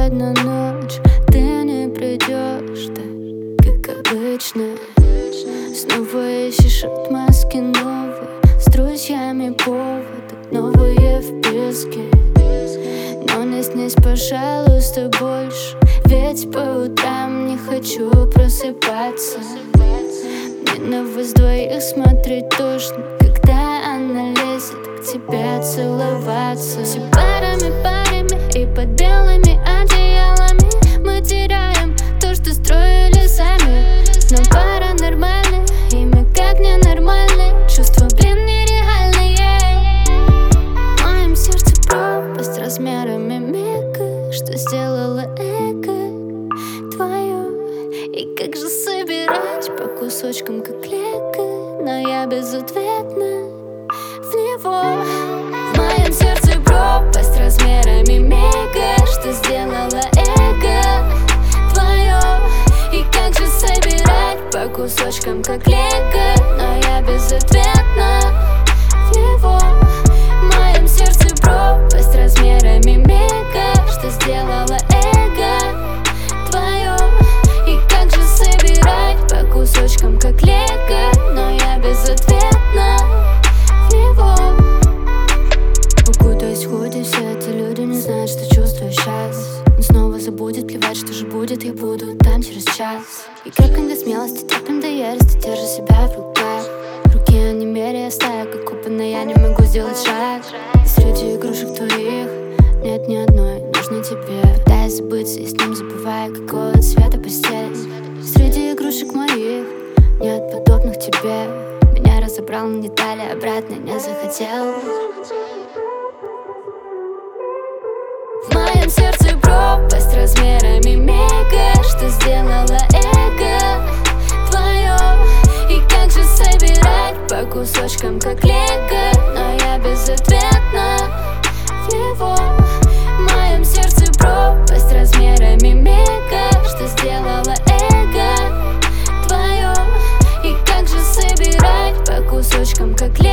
одна ночь, ты не придешь, так как обычно. Снова ищешь отмазки новые, с друзьями поводы, новые вписки. Но не снись, пожалуйста, больше, ведь по утрам не хочу просыпаться. Мне на вас двоих смотреть тошно, когда она лезет к тебе целоваться. Все парами и под белыми одеялами мы теряем то, что строили сами. Но пара нормальная, и мы как ненормальные. Чувства, блин, нереальные. В моем сердце пропасть размерами мега, что сделала эго твое. И как же собирать по кусочкам, как лего, но я безответна в него. В моем сердце пропасть размерами мега, что сделала эго твое. И как же собирать по кусочкам, как лего, но я безответна в него. В моем сердце пропасть размерами мега, что сделала эго твое. И как же собирать по кусочкам, как лего, но я безответна в него. Укутаюсь в худи, все эти люди не знают, что чувствую сейчас. Он снова забудет, плевать, что же будет, я буду там через час. И крепким до смелости, терпим до ярости, держу себя в руках. Руки онемели, я стаю, как купанная, я не могу сделать шаг. И среди игрушек твоих нет ни одной нужной тебе. Пытаюсь забыться и с ним забываю, какого цвета постель. Среди игрушек моих нет подобных тебе. Меня разобрал на детали, обратно не захотел. В моем сердце пропасть размерами мега, что сделала эго твое. И как же собирать по кусочкам, как лего, но я безответна в него. В моем сердце пропасть размерами мега, что сделала эго твое. И как же собирать по кусочкам, как лего.